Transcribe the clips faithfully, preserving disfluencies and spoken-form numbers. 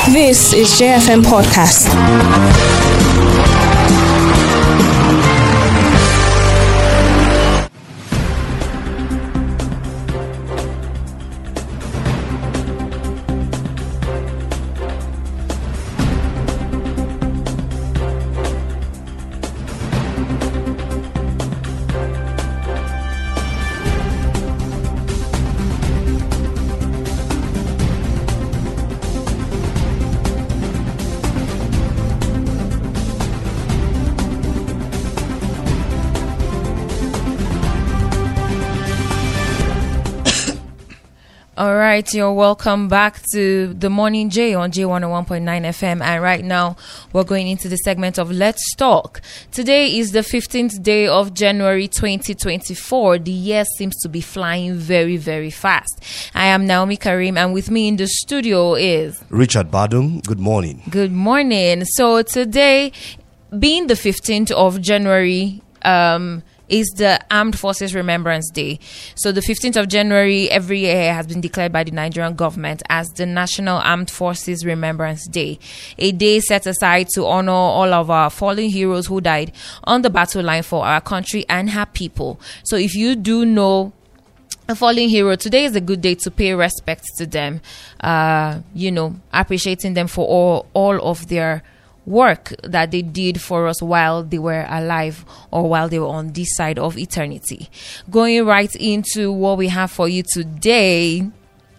This is J F M Podcast. All right, you're welcome back to the Morning J on J one oh one point nine F M. And right now, we're going into the segment of Let's Talk. Today is the fifteenth day of January twenty twenty-four. The year seems to be flying very, very fast. I am Naomi Karim, and with me in the studio is Richard Badum. Good morning. Good morning. So today, being the fifteenth of January, um, is the Armed Forces Remembrance Day. So the fifteenth of January every year has been declared by the Nigerian government as the National Armed Forces Remembrance Day, a day set aside to honor all of our fallen heroes who died on the battle line for our country and her people. So if you do know a fallen hero, today is a good day to pay respect to them, uh, you know, appreciating them for all, all of their work that they did for us while they were alive or while they were on this side of eternity. Going right into what we have for you today,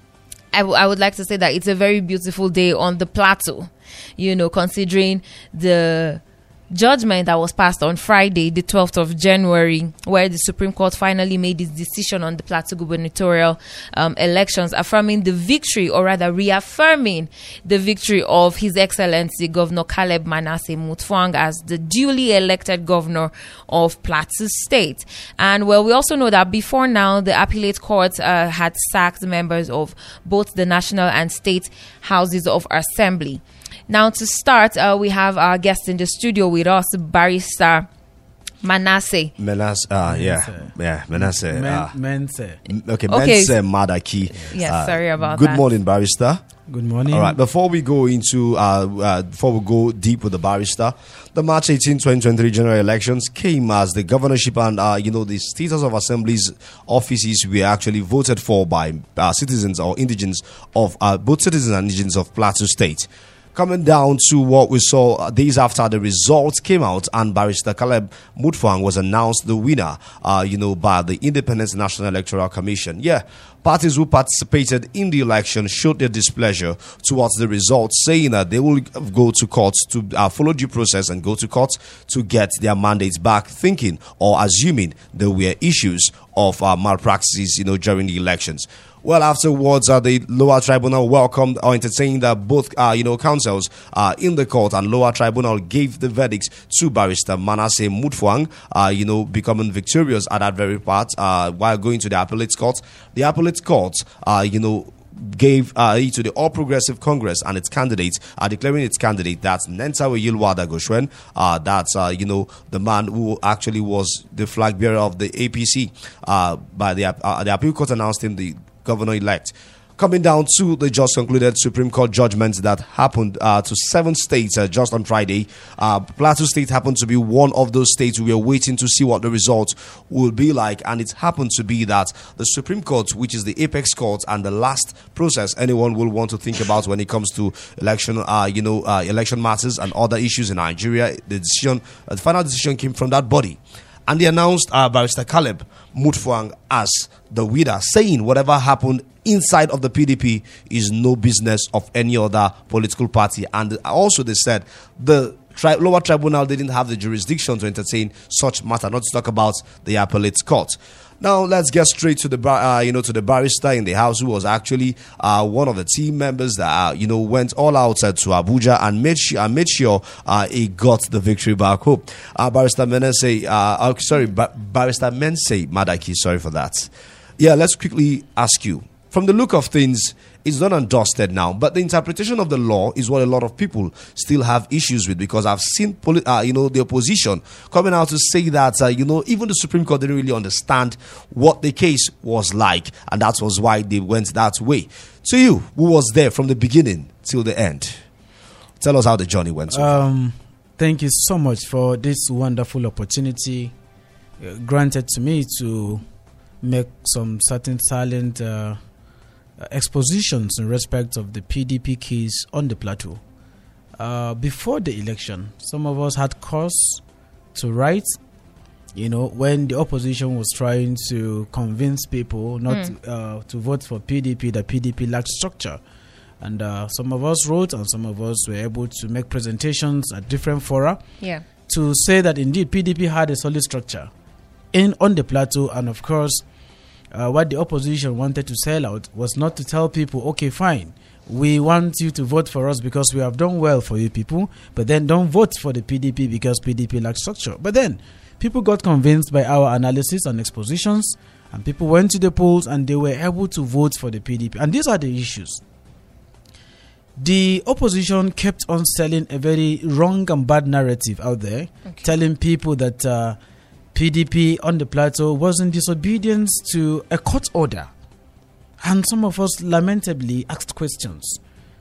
I, w- I would like to say that it's a very beautiful day on the plateau, you know, considering the judgment that was passed on Friday, the twelfth of January, where the Supreme Court finally made its decision on the Plateau gubernatorial um, elections, affirming the victory, or rather reaffirming the victory of His Excellency Governor Caleb Manasseh Mutfwang as the duly elected governor of Plateau State. And well, we also know that before now, the appellate court uh, had sacked members of both the national and state houses of assembly. Now, to start, uh, we have our guest in the studio with us, Barrister Manasseh. Manasseh, uh, yeah, yeah, Manasseh. Men, uh, Mense. okay, Okay. Manasseh Madaki. Yes, Uh, sorry about good that. Good morning, Barrister. Good morning. All right, before we go into, uh, uh, before we go deep with the barrister, the March eighteenth, twenty twenty-three general elections came as the governorship and, uh, you know, the State House of Assembly's offices were actually voted for by uh, citizens or indigents of, uh, both citizens and indigents of Plateau State. Coming down to what we saw days after the results came out, and Barrister Caleb Mutfwang was announced the winner, uh, you know, by the Independent National Electoral Commission. Yeah, parties who participated in the election showed their displeasure towards the results, saying that they will go to court to uh, follow due process and go to court to get their mandates back, thinking or assuming there were issues of uh, malpractices, you know, during the elections. Well, afterwards, uh, the lower tribunal welcomed or entertained uh, both, uh, you know, counsels uh, in the court, and lower tribunal gave the verdicts to Barrister Manasseh Mutfwang, uh, you know, becoming victorious at that very part uh, while going to the appellate court. The appellate court, uh, you know, gave uh, to the All Progressive Congress and its candidates, uh, declaring its candidate, that's Nentawe Yilwada Goshwen, uh, that's, uh, you know, the man who actually was the flag bearer of the A P C. Uh, by the, uh, the appeal court announced him the governor-elect. Coming down to the just concluded Supreme Court judgments that happened uh, to seven states uh, just on Friday. Uh, Plateau State happened to be one of those states we were waiting to see what the results will be like, and it happened to be that the Supreme Court, which is the apex court and the last process anyone will want to think about when it comes to election, uh, you know, uh, election matters and other issues in Nigeria, the decision, uh, the final decision came from that body. And they announced uh, Barrister Caleb Mutfwang as the winner, saying whatever happened inside of the P D P is no business of any other political party. And also they said the tri- lower tribunal didn't have the jurisdiction to entertain such matter, not to talk about the appellate court. Now let's get straight to the bar, uh, you know, to the barrister in the house who was actually uh, one of the team members that uh, you know went all out uh, to Abuja and made sure, uh, made sure uh, he got the victory back home. Uh, Barrister Manasseh, uh, oh, sorry, Bar- Barrister Menseh Madaki, sorry for that. Yeah, let's quickly ask you. From the look of things, it's done and dusted now, but the interpretation of the law is what a lot of people still have issues with, because I've seen poli- uh, you know, the opposition coming out to say that uh, you know even the Supreme Court didn't really understand what the case was like, and that was why they went that way. To you, who was there from the beginning till the end? Tell us how the journey went. So Um, thank you so much for this wonderful opportunity uh, granted to me to make some certain silent uh, expositions in respect of the P D P case on the plateau. Uh, before the election, some of us had cause to write, you know, when the opposition was trying to convince people not Mm. to, uh, to vote for P D P, that P D P lacked structure. And uh, some of us wrote and some of us were able to make presentations at different fora Yeah. to say that indeed P D P had a solid structure in on the plateau. And of course, uh, what the opposition wanted to sell out was not to tell people, okay, fine, we want you to vote for us because we have done well for you people, but then don't vote for the P D P because P D P lacks structure. But then people got convinced by our analysis and expositions, and people went to the polls and they were able to vote for the P D P. And these are the issues. The opposition kept on selling a very wrong and bad narrative out there, Okay. telling people that uh, P D P on the plateau was in disobedience to a court order. And some of us lamentably asked questions.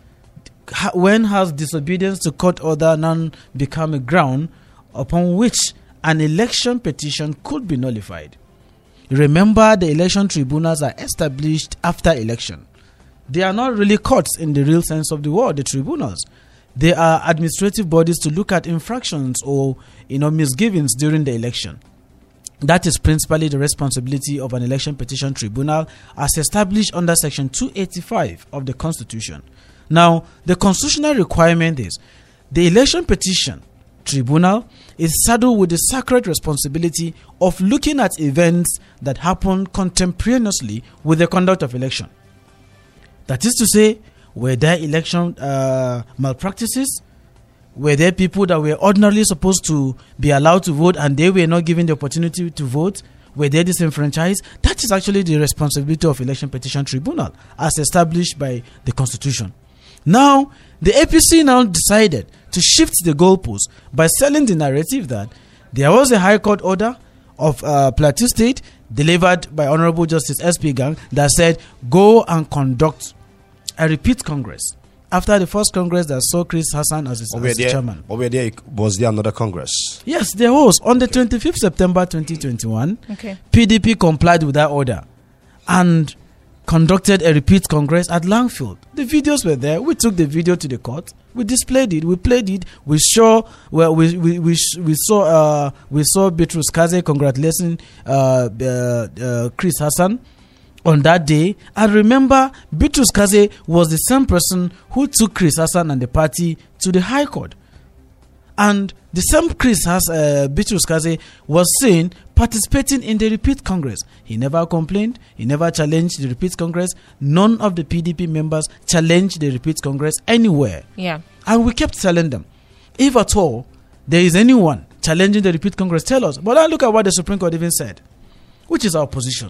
Ha- When has disobedience to court order now become a ground upon which an election petition could be nullified? Remember, the election tribunals are established after election. They are not really courts in the real sense of the word, the tribunals. They are administrative bodies to look at infractions or, you know, misgivings during the election. That is principally the responsibility of an election petition tribunal as established under Section two eighty-five of the Constitution. Now, the constitutional requirement is the election petition tribunal is saddled with the sacred responsibility of looking at events that happen contemporaneously with the conduct of election. That is to say, were there election uh, malpractices? Were there people that were ordinarily supposed to be allowed to vote and they were not given the opportunity to vote? Were they disenfranchised? That is actually the responsibility of election petition tribunal as established by the Constitution. Now, the A P C now decided to shift the goalposts by selling the narrative that there was a High Court order of uh, Plateau State delivered by Honorable Justice S P Gang that said, go and conduct a repeat Congress. After the first Congress that saw Chris Hassan as its over as there, chairman. over there, was there another Congress? Yes, there was. On the twenty-fifth of September twenty twenty-one, Okay. P D P complied with that order and conducted a repeat Congress at Langfield. The videos were there. We took the video to the court. We displayed it. We played it. We saw well, we we we, we saw uh, we saw Bitrus Kaze congratulating uh, uh, uh, Chris Hassan on that day. And remember, Bitrus Kaze was the same person who took Chris Hassan and the party to the High Court. And the same Chris has uh, Bitrus Kaze was seen participating in the repeat Congress. He never complained. He never challenged the repeat Congress. None of the P D P members challenged the repeat Congress anywhere. Yeah. And we kept telling them, if at all there is anyone challenging the repeat Congress, tell us. But now look at what the Supreme Court even said, which is our position.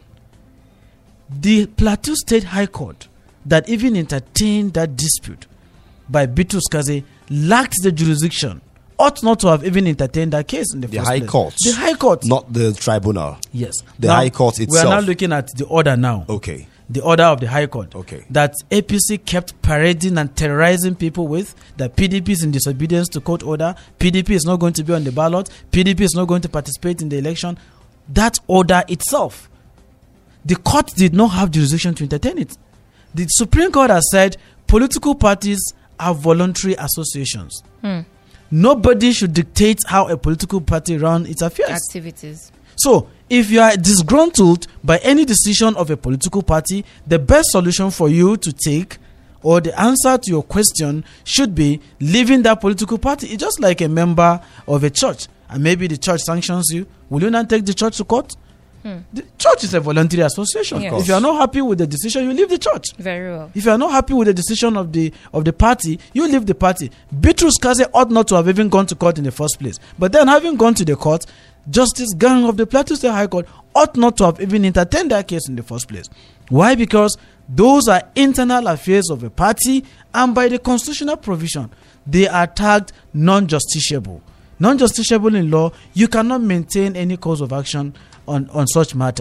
The Plateau State High Court that even entertained that dispute by Bitrus Kaze lacked the jurisdiction, ought not to have even entertained that case in the, The first High place. Court. The High Court. Not the tribunal. Yes. The Now, High Court We itself. are now looking at the order now. Okay. The order of the High Court. Okay. That A P C kept parading and terrorizing people with, that P D P is in disobedience to court order, P D P is not going to be on the ballot, P D P is not going to participate in the election. That order itself, the court did not have jurisdiction to entertain it. The Supreme Court has said political parties are voluntary associations. Hmm. Nobody should dictate how a political party runs its affairs. Activities. So, if you are disgruntled by any decision of a political party, the best solution for you to take, or the answer to your question, should be leaving that political party. It's just like a member of a church, and maybe the church sanctions you. Will you not take the church to court? Hmm. The church is a voluntary association. Yes. If you are not happy with the decision, you leave the church. Very well. If you are not happy with the decision of the of the party, you leave the party. Bitrus Kaze ought not to have even gone to court in the first place. But then, having gone to the court, Justice Gang of the Plateau State High Court ought not to have even entertained that case in the first place. Why? Because those are internal affairs of a party, and by the constitutional provision, they are tagged non-justiciable. Non-justiciable in law, you cannot maintain any cause of action on, on such matters.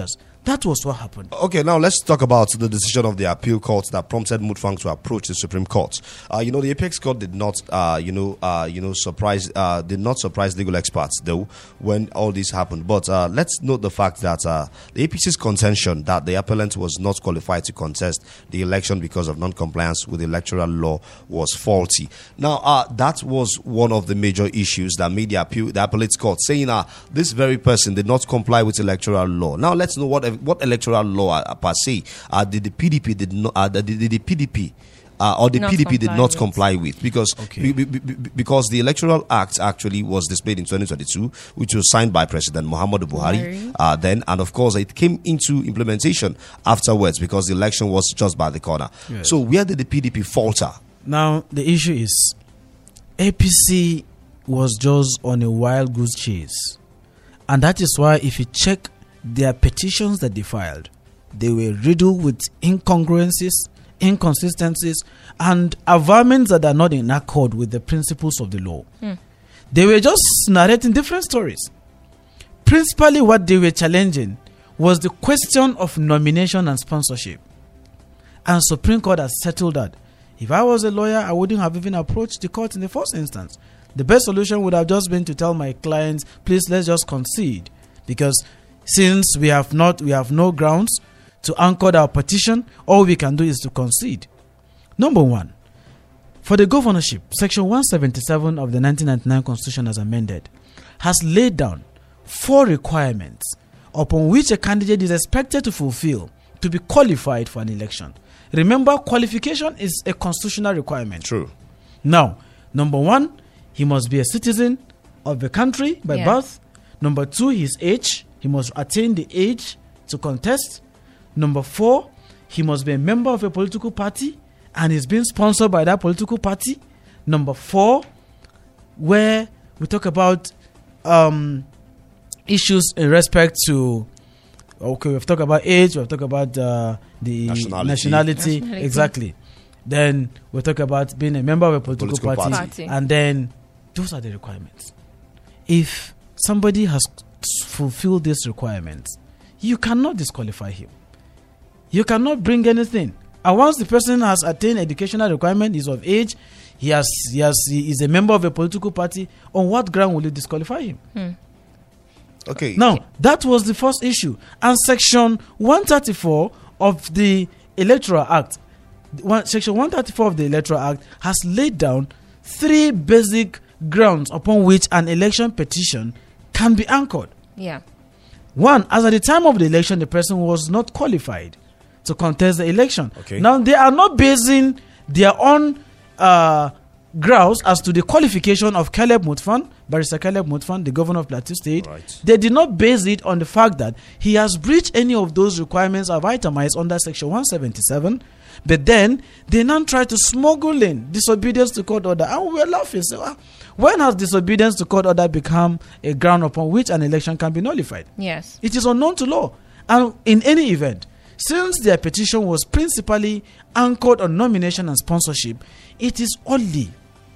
That was what happened. Okay, now let's talk about the decision of the appeal court that prompted Mutfwang to approach the Supreme Court. Uh, you know, the Apex Court did not, uh, you know, uh, you know, surprise, uh, did not surprise legal experts though when all this happened. But uh, let's note the fact that uh, the A P C's contention that the appellant was not qualified to contest the election because of non-compliance with the electoral law was faulty. Now, uh, that was one of the major issues that made the appeal, the appellate court saying, uh, this very person did not comply with electoral law. Now, let's know what what electoral law uh, per se uh, did the P D P did not uh, did the P D P uh, or the Not P D P did comply not with. comply with, because Okay. be- be- be- because the Electoral Act actually was displayed in twenty twenty-two, which was signed by President Muhammadu Buhari Buhari. uh, then, and of course it came into implementation afterwards because the election was just by the corner. Yes. So where did the P D P falter? Now, the issue is A P C was just on a wild goose chase. And that is why if you check their petitions that they filed, they were riddled with incongruencies, inconsistencies, and averments that are not in accord with the principles of the law. They were just narrating different stories. Principally, what they were challenging was the question of nomination and sponsorship. And Supreme Court has settled that. If I was a lawyer, I wouldn't have even approached the court in the first instance. The best solution would have just been to tell my clients, please, let's just concede. Because since we have not, we have no grounds to anchor our petition, all we can do is to concede. Number one, for the governorship, Section one seventy-seven of the nineteen ninety-nine Constitution as amended has laid down four requirements upon which a candidate is expected to fulfill to be qualified for an election. Remember, qualification is a constitutional requirement. True. Now, number one, he must be a citizen of the country by Yeah. birth. Number two, his age. He must attain the age to contest. Number four, he must be a member of a political party and is being sponsored by that political party. Number four, where we talk about um, issues in respect to, okay, we've talked about age, we've talked about uh, the Nationality. nationality. Nationality. Exactly. Then we talk about being a member of a political, Political party, party. Party. and then those are the requirements. If somebody has fulfilled these requirements, you cannot disqualify him. You cannot bring anything. And once the person has attained educational requirement, is of age, he has, he has, he is a member of a political party. On what ground will you disqualify him? Okay. Now, that was the first issue. And Section one thirty-four of the Electoral Act, one, Section one thirty-four of the Electoral Act has laid down three basic grounds upon which an election petition can be anchored. Yeah. One, as at the time of the election, the person was not qualified to contest the election. Okay. Now, they are not basing their own uh, grounds as to the qualification of Caleb Mutfwang, Barrister Caleb Mutfwang, the governor of Plateau State. Right. They did not base it on the fact that he has breached any of those requirements I've itemized under Section one seventy-seven. But then they now try to smuggle in disobedience to court order. And we're laughing. So, ah, when has disobedience to court order become a ground upon which an election can be nullified? Yes. It is unknown to law. And in any event, since their petition was principally anchored on nomination and sponsorship, it is only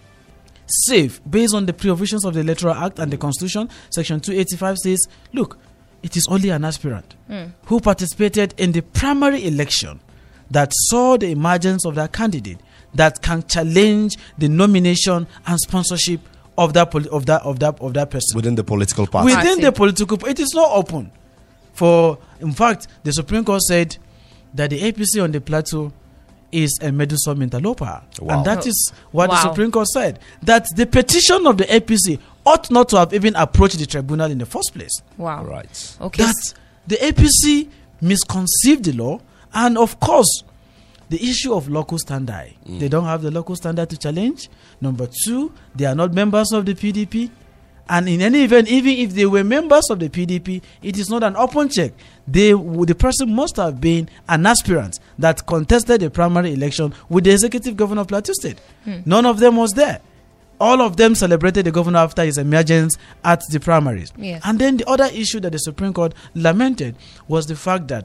safe, based on the provisions of the Electoral Act and the Constitution. Section two eighty-five says, look, it is only an aspirant who participated in the primary election that saw the emergence of that candidate that can challenge the nomination and sponsorship of that poli- of that of that of that person Within the political party. within Party. the political. It is not open for. In fact, the Supreme Court said that the A P C on the plateau is a meddlesome interloper, Wow. and that is what the Wow. Supreme Court said, that the petition of the A P C ought not to have even approached the tribunal in the first place. Wow. Right. Okay. That the A P C misconceived the law, and of course, the issue of locus standi. They don't have the locus standi to challenge. Number two, they are not members of the P D P. And in any event, even if they were members of the P D P, it is not an open check. They, the person must have been an aspirant that contested the primary election with the executive governor of Plateau State. None of them was there. All of them celebrated the governor after his emergence at the primaries. Yes. And then the other issue that the Supreme Court lamented was the fact that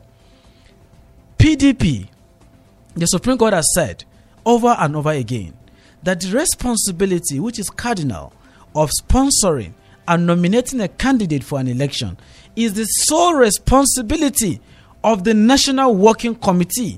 P D P, the Supreme Court has said over and over again that the responsibility, which is cardinal, of sponsoring and nominating a candidate for an election is the sole responsibility of the National Working Committee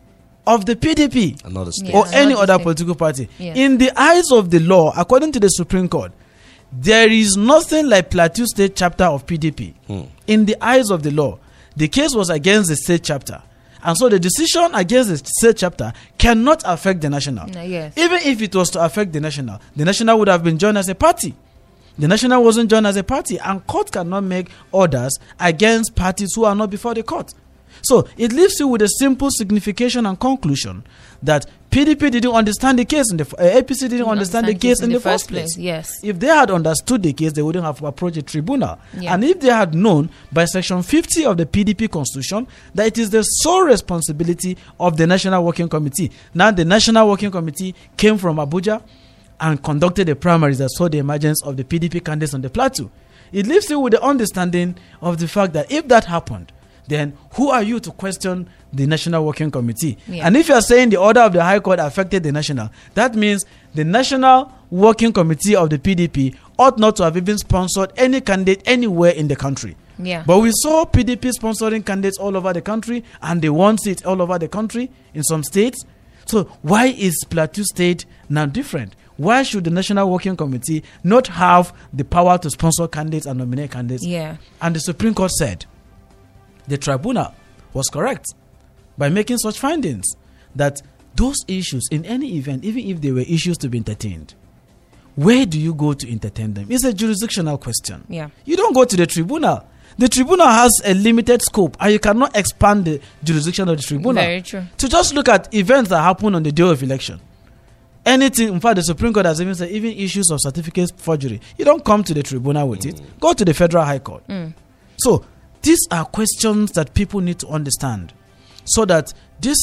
of the P D P Another state. or Yes. any Another other state. political party. Yes. In the eyes of the law, according to the Supreme Court, there is nothing like Plateau State chapter of P D P. Hmm. In the eyes of the law, the case was against the state chapter. And so the decision against the state chapter cannot affect the national. No, yes. Even if it was to affect the national, the national would have been joined as a party. The national wasn't joined as a party, and court cannot make orders against parties who are not before the court. So it leaves you with a simple signification and conclusion that P D P didn't understand the case, in the uh, A P C didn't understand the case in the first place. Yes. If they had understood the case, they wouldn't have approached a tribunal. Yeah. And if they had known by Section fifty of the P D P Constitution that it is the sole responsibility of the National Working Committee. Now the National Working Committee came from Abuja and conducted the primaries that saw the emergence of the P D P candidates on the plateau. It leaves you with the understanding of the fact that if that happened, then who are you to question the National Working Committee? Yeah. And if you are saying the order of the High Court affected the National, that means the National Working Committee of the P D P ought not to have even sponsored any candidate anywhere in the country. Yeah. But we saw P D P sponsoring candidates all over the country, and they won seats all over the country in some states. So why is Plateau State now different? Why should the National Working Committee not have the power to sponsor candidates and nominate candidates? Yeah. And the Supreme Court said the tribunal was correct by making such findings that those issues in any event, even if they were issues to be entertained, where do you go to entertain them? It's a jurisdictional question. Yeah. You don't go to the tribunal. The tribunal has a limited scope, and you cannot expand the jurisdiction of the tribunal. Very true. To just look at events that happen on the day of election. Anything, in fact, the Supreme Court has even said, even issues of certificate forgery, you don't come to the tribunal with it. Go to the Federal High Court. Mm. So, these are questions that people need to understand, so that this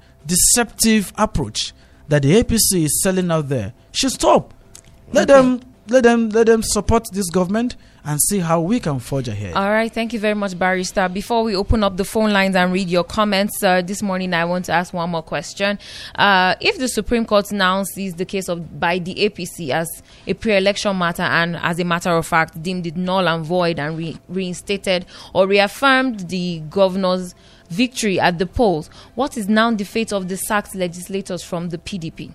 deceptive approach that the A P C is selling out there should stop. Let Okay. them, let them, let them support this government and see how we can forge ahead. All right. Thank you very much, Barrister. Before we open up the phone lines and read your comments uh, this morning, I want to ask one more question. Uh, if the Supreme Court now sees the case of by the A P C as a pre-election matter and, as a matter of fact, deemed it null and void and re- reinstated or reaffirmed the governor's victory at the polls, what is now the fate of the sacked legislators from the P D P?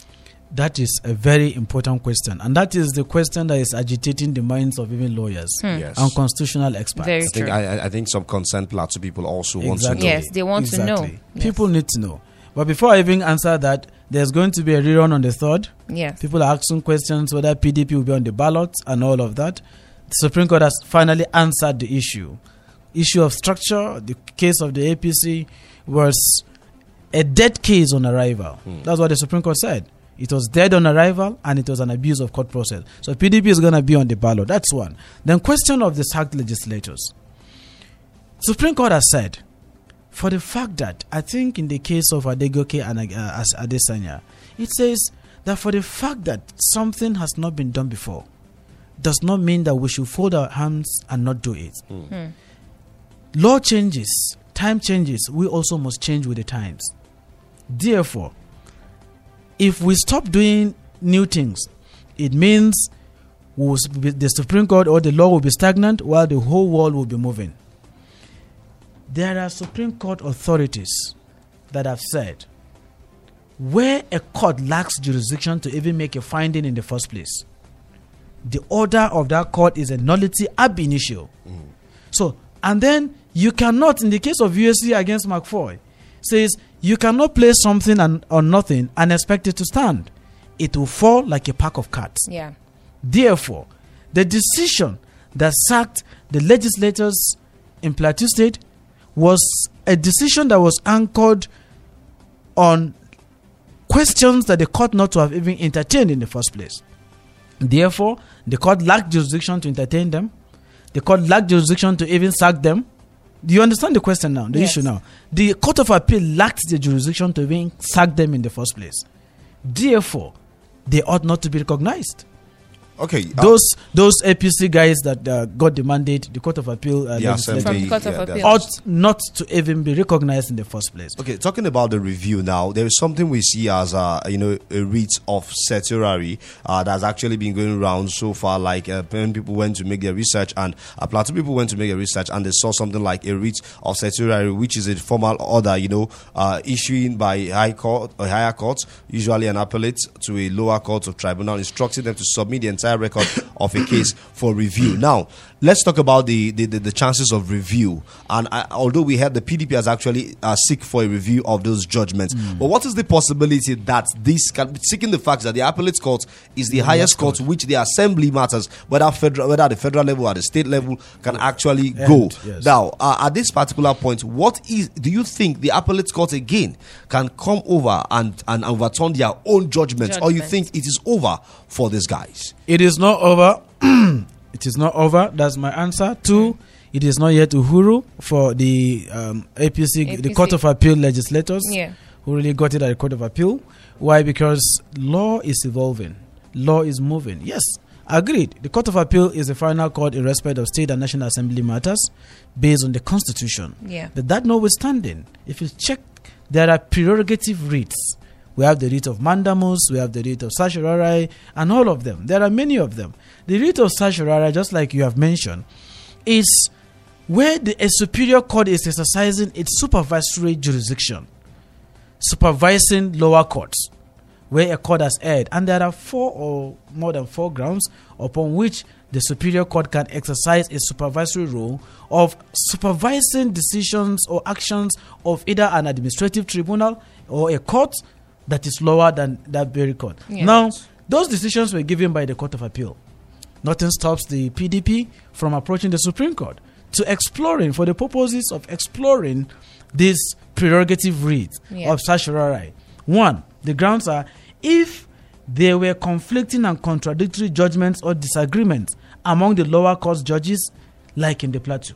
That is a very important question, and that is the question that is agitating the minds of even lawyers Yes. and constitutional experts. Very I think true. I, I think some concerned Plateau people also want to know. Exactly. Yes, they want to know. Exactly. Yes. People need to know. But before I even answer that, there's going to be a rerun on the third. Yes. People are asking questions whether P D P will be on the ballot and all of that. The Supreme Court has finally answered the issue. Issue of structure, the case of the A P C was a dead case on arrival. That's what the Supreme Court said. It was dead on arrival, and it was an abuse of court process. So P D P is going to be on the ballot. That's one. Then question of the sacked legislators. Supreme Court has said, for the fact that, I think in the case of Adegoke and uh, Adesanya, it says that for the fact that something has not been done before, does not mean that we should fold our hands and not do it. Hmm. Law changes, time changes, we also must change with the times. Therefore, if we stop doing new things, it means we'll, the Supreme Court or the law will be stagnant while the whole world will be moving. There are Supreme Court authorities that have said where a court lacks jurisdiction to even make a finding in the first place, the order of that court is a nullity ab initio. Mm. So, and then you cannot, in the case of U S C against McFoy, says you cannot place something and, or nothing and expect it to stand. It will fall like a pack of cards. Yeah. Therefore, the decision that sacked the legislators in Plateau State was a decision that was anchored on questions that the court not to have even entertained in the first place. Therefore, the court lacked jurisdiction to entertain them. The court lacked jurisdiction to even sack them. Do you understand the question now, the Yes. issue now? The Court of Appeal lacked the jurisdiction to even sack them in the first place. Therefore, they ought not to be recognized. Okay. uh, Those those A P C guys that uh, got the mandate, the Court of Appeal uh, the legislator, From assembly, the Court of yeah, the Appeal. ought not to even be recognized in the first place. Okay, talking about the review now, there is something we see as a you know a writ of certiorari uh, that's actually been going around so far. Like uh, when people went to make their research, and uh, Plateau people went to make their research, and they saw something like a writ of certiorari, which is a formal order, you know, uh, issuing by high court or higher court, usually an appellate, to a lower court of tribunal, instructing them to submit the entire record of a case for review. Now, let's talk about the the, the, the chances of review. And uh, although we had the P D P has actually uh, seek for a review of those judgments, Mm. but what is the possibility that this can be seeking the fact that the appellate court is the highest court, which the assembly matters, whether federal, whether at the federal level or the state level, can actually And, go. yes. Now, uh, at this particular point, what is do you think the appellate court again can come over and, and overturn their own judgments, or you Judgment. think it is over for these guys? It is not over. It is not over. That's my answer. Two, it is not yet Uhuru for the um, A P C, A P the C. Court of Appeal legislators Yeah. who really got it at the Court of Appeal. Why? Because law is evolving. Law is moving. Yes, agreed. The Court of Appeal is the final court in respect of state and national assembly matters based on the Constitution. Yeah. But that notwithstanding, if you check, there are prerogative writs. We have the writ of mandamus, we have the writ of certiorari, and all of them. There are many of them. The writ of certiorari, just like you have mentioned, is where the, a superior court is exercising its supervisory jurisdiction, supervising lower courts, where a court has erred. And there are four or more than four grounds upon which the superior court can exercise its supervisory role of supervising decisions or actions of either an administrative tribunal or a court that is lower than that very court. Yeah. Now, those decisions were given by the Court of Appeal. Nothing stops the P D P from approaching the Supreme Court to exploring, for the purposes of exploring this prerogative writ Yeah. of certiorari. One, the grounds are if there were conflicting and contradictory judgments or disagreements among the lower court judges, like in the Plateau.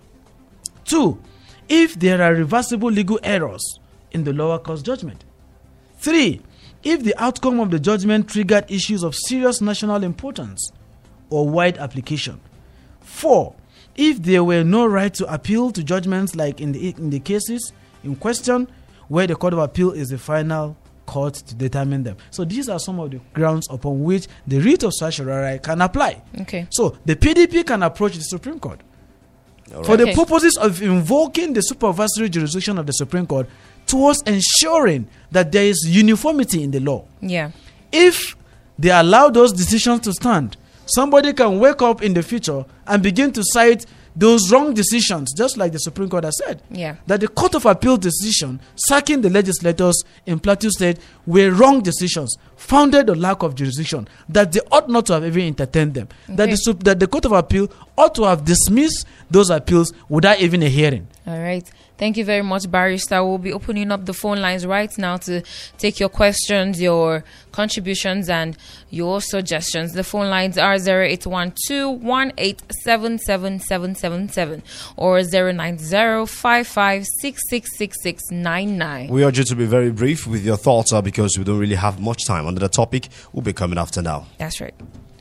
Two, if there are reversible legal errors in the lower court judgment. Three, if the outcome of the judgment triggered issues of serious national importance or wide application. Four, if there were no right to appeal to judgments like in the in the cases in question, where the Court of Appeal is the final court to determine them. So these are some of the grounds upon which the writ of certiorari can apply. Okay. So the P D P can approach the Supreme Court All for right. Okay. the purposes of invoking the supervisory jurisdiction of the Supreme Court towards ensuring that there is uniformity in the law. Yeah. If they allow those decisions to stand, somebody can wake up in the future and begin to cite those wrong decisions, just like the Supreme Court has said. Yeah. That the Court of Appeal decision sacking the legislators in Plateau State were wrong decisions, founded on lack of jurisdiction, that they ought not to have even entertained them. That, Okay. the, Sup- that the Court of Appeal ought to have dismissed those appeals without even a hearing. All right. Thank you very much, Barrister. We'll be opening up the phone lines right now to take your questions, your contributions, and your suggestions. The phone lines are zero eight one two, one eight seven seven seven seven seven or zero nine zero, five five six six six six nine nine. We urge you to be very brief with your thoughts uh, because we don't really have much time. Under the topic, we'll be coming after now. That's right.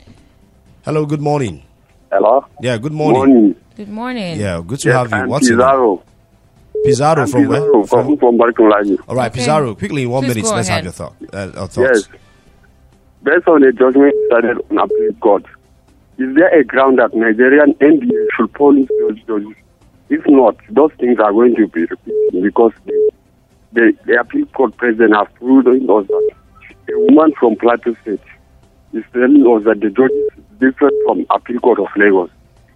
Hello, good morning. Hello. Yeah, good morning. Morning. Good morning. Yeah, good to Yes, have you. I'm What's your name? Pizarro. Pizarro I'm from where? Pizarro from, from Barcolani. All right, Okay. Pizarro, quickly in one Please minute, go let's ahead. have your thought, uh, uh, thoughts. Yes. Based on the judgment started on appeal court, is there a ground that Nigerian N D A should punish those judges? If not, those things are going to be repeated because the, the, the appeal court president has proven us that a woman from Plateau State is telling us that the judges is different from appeal court of Lagos.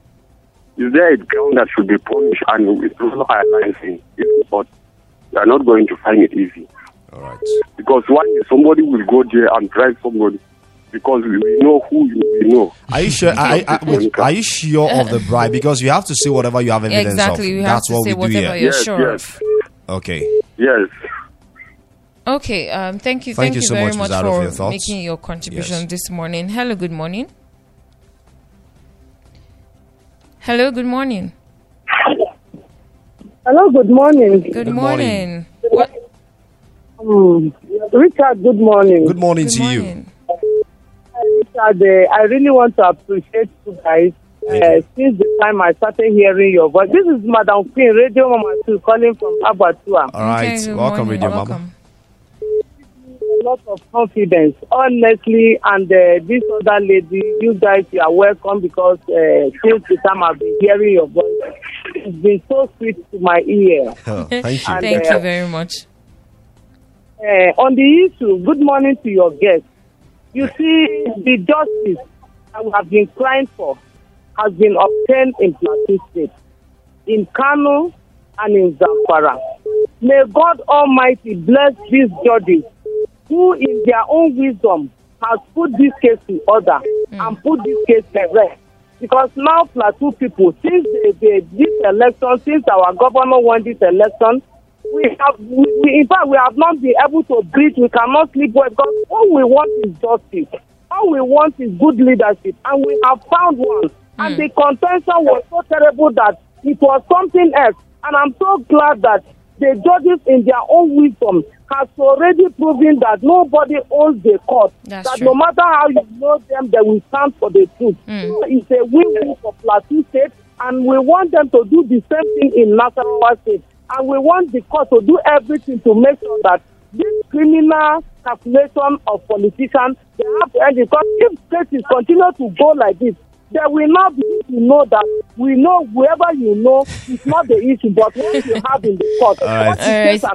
Is there a ground that should be punished and with rural alliancing? If not, we are not going to find it easy. All right. Because one day somebody will go there and drive somebody because we we know who we know. Are you sure? Are, are, wait, are you sure of the bribe? Because you have to say whatever you have evidence Exactly. of. We have That's to what say we do whatever here. you're Yes, sure yes. of. Okay. Yes. Okay. Um. Thank you. Thank Thank, you you so very much, much Pizarro, for for your thoughts. making your contribution Yes. this morning. Hello. Good morning. Hello. Good morning. Hello, good morning. Good, Good morning. morning. What? Um, Richard, good morning. Good morning Good to you. morning. that uh, I really want to appreciate you guys. Uh, since the time I started hearing your voice, this is Madam Queen, Radio Mama two, calling from Abatua. All right, Okay, good welcome, morning. Radio Welcome. Mama. A lot of confidence, honestly, and uh, this other lady, you guys, you are welcome because uh, since the time I've been hearing your voice, it's been so sweet to my ear. Oh, thank you. Thank uh, you very much. Uh, on the issue, good morning to your guests. You see, the justice that we have been crying for has been obtained in Plateau State, in Kano, and in Zamfara. May God Almighty bless these judges who, in their own wisdom, has put this case in order mm. and put this case to rest. Because now Plateau people, since they, they, this election, since our governor won this election, we have, we, we, in fact, we have not been able to breathe. We cannot sleep well because all we want is justice. All we want is good leadership, and we have found one. Mm. And the contention was so terrible that it was something else. And I'm so glad that the judges, in their own wisdom, has already proven that nobody owns the court. That's that true. no matter how you know them, they will stand for the truth. Mm. So it's a win-win for Plateau State, and we want them to do the same thing in Nasarawa State. And we want the court to do everything to make sure that this criminal calculation of politicians, they have to end it. Because if cases continue to go like this, they will not be able to know that we know whoever you know is not the issue, but what you have in the court. All right. What the All right. case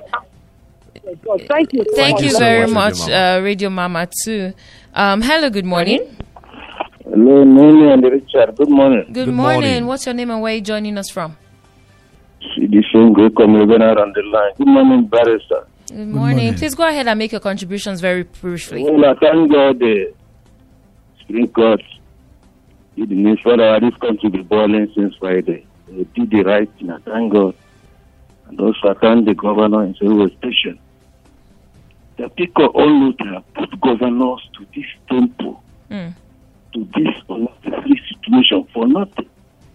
has- Thank you. so Thank much. you so very much, much, Radio Mama. uh, Radio Mama too. Um, hello, good morning. Hello, Nini and Richard. Good morning. Good, Good morning. morning. What's your name and where are you joining us from? See the same great comedian on the line. Good morning, Barrister. Good morning. morning. Please go ahead and make your contributions very briefly. Well, I thank God the Supreme Court did the news for our this country be boiling since Friday. They did the right thing. I thank God. And also I thank the governor and say he was patient. The people all know they have put governors to this temple, Mm. to this unnecessary situation for nothing.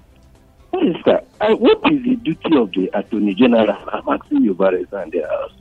What is that? I, what is the duty of the Attorney General? I'm asking you, Barrister, and the House.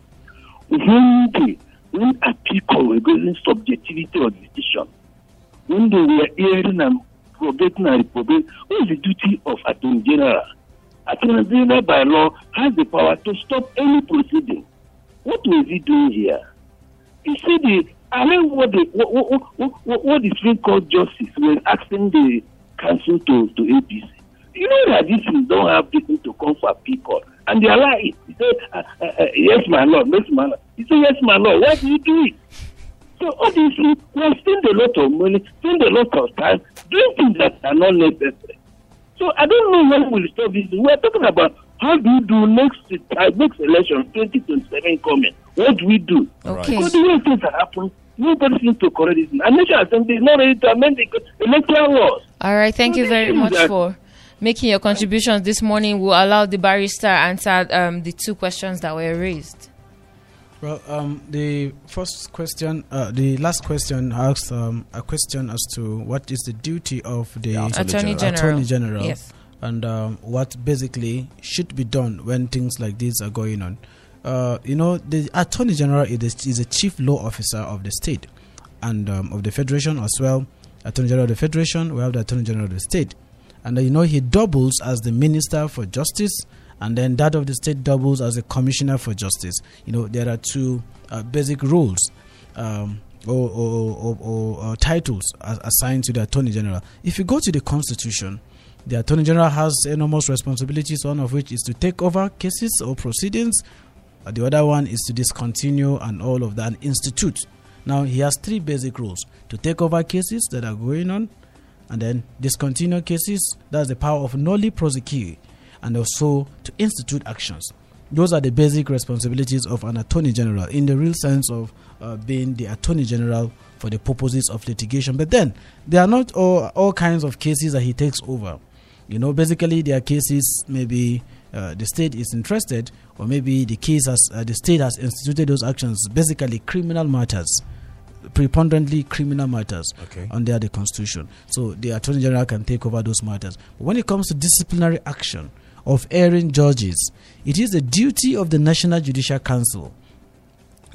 When the when a people were going subjectivity of decision, when they were hearing and forgetting and reprobating, what is the duty of Attorney General? Attorney General by law has the power to stop any proceeding. What was he doing here? You see, the I mean, what the what, what, what, what, what the Supreme Court justice was asking the council to to A P C. You know that these things don't have people to come for people, and they are like, he say, uh, uh, uh, yes, my lord, yes, my lord. He say, yes, my lord. Why do you do it? So all these things, we have spent a lot of money, spent a lot of time doing things that are not necessary. So I don't know when we'll stop this. We are talking about how do we do next uh, next election, twenty twenty-seven coming. What do we do? Okay. Because the way things are happening, nobody seems to correct this. And National Assembly is not ready to amend the electoral laws. All right. Thank So you this very is much that- for making your contributions this morning. We'll allow the barrister answer um, the two questions that were raised. Well, um, the first question, uh, the last question asks um, a question as to what is the duty of the Yeah, Attorney General. Attorney General, Yes. and um, what basically should be done when things like this are going on. Uh, you know, the Attorney General is a, is a chief law officer of the state and um, of the Federation as well. Attorney General of the Federation, we have the Attorney General of the state. And uh, you know, he doubles as the Minister for Justice, and then that of the state doubles as a Commissioner for Justice. You know, there are two uh, basic roles um, or, or, or, or, or titles as, assigned to the Attorney General. If you go to the Constitution, the Attorney General has enormous responsibilities, one of which is to take over cases or proceedings. Uh, the other one is to discontinue and all of that, and institute. Now, he has three basic roles: to take over cases that are going on, and then discontinue cases, that's the power of nolli prosecute, and also to institute actions. Those are the basic responsibilities of an Attorney General in the real sense of uh, being the Attorney General for the purposes of litigation. But then, there are not all, all kinds of cases that he takes over. You know, basically, there are cases, maybe uh, the state is interested, or maybe the case has, uh, the state has instituted those actions, basically criminal matters, preponderantly criminal matters Okay. under the Constitution. So the Attorney General can take over those matters. But when it comes to disciplinary action of erring judges, it is the duty of the National Judicial Council